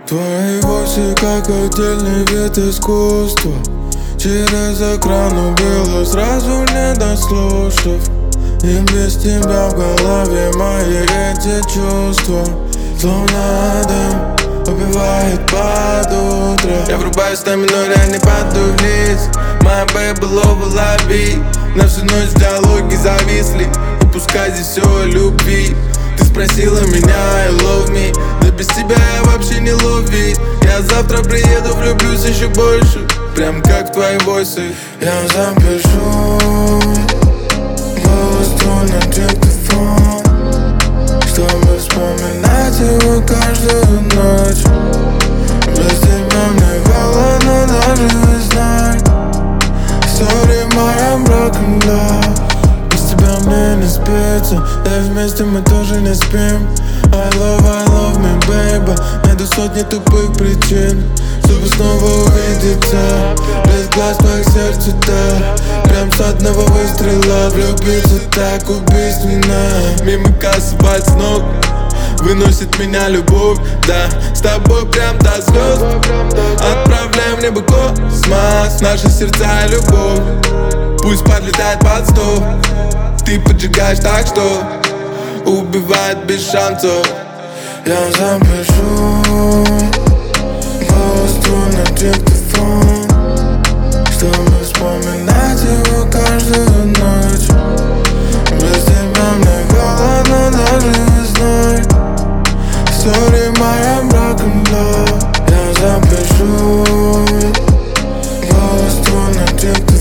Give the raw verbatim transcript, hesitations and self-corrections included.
Твои войсы как отдельный вид искусства. Через экран убила, сразу не дослушав. И без тебя в голове мои эти чувства словно дым убивает под утро. Я врубаюсь на миноре, а не падаю вниз. Моя бэйба ловила бит. На всю ночь диалоги зависли. И пускай здесь все о любви. Ты спросила меня, I love me. Да без тебя я вообще не ловить. Я завтра приеду, влюблюсь еще больше. Прям как твои войсы. Я запишу голос твой на диктофон, чтобы вспоминать его каждую ночь. Без тебя мне голодно даже весной. Sorry, моя broken love. Без тебя мне не спится, да и вместе мы тоже не спим. I love, I love me, baby. Найду сотни тупых причин, чтобы снова увидеться. Без глаз твоих сердце, да. Прям с одного выстрела влюбиться так убийственно. Мимо кассы пальц ног выносит меня любовь, да. С тобой прям до звезд. Отправляем в небо космос наши сердца и любовь. Пусть подлетает под стол. Ты поджигаешь так, что убивает без шансов. Я запишу голос твой на диктофон, чтобы вспоминать его каждую ночь. Без тебя мне голодно даже весной. Sorry, моя broken love. Я запишу голос твой на диктофон,